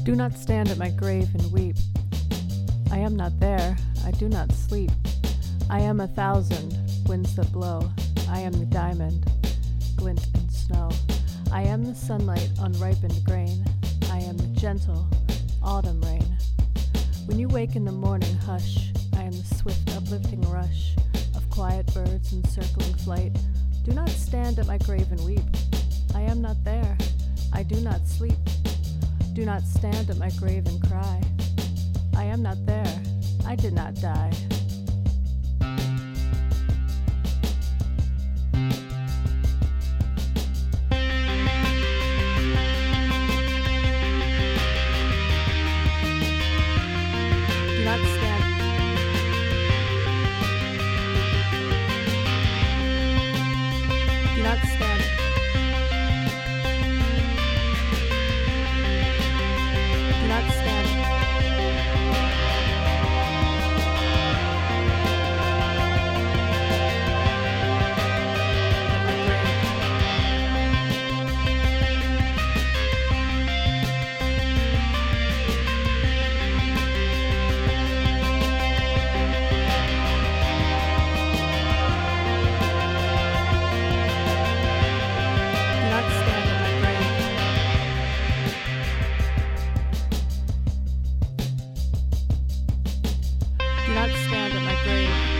Do not stand at my grave and weep. I am not there, I do not sleep. I am 1,000 winds that blow. I am the diamond, glint in snow. I am the sunlight on ripened grain. I am the gentle autumn rain. When you wake in the morning hush, I am the swift uplifting rush of quiet birds in circling flight. Do not stand at my grave and weep. I am not there, I do not sleep. Do not stand at my grave and cry. I am not there, I did not die. Do not stand. Do not stand. Do not stand. Do not stand at my grave.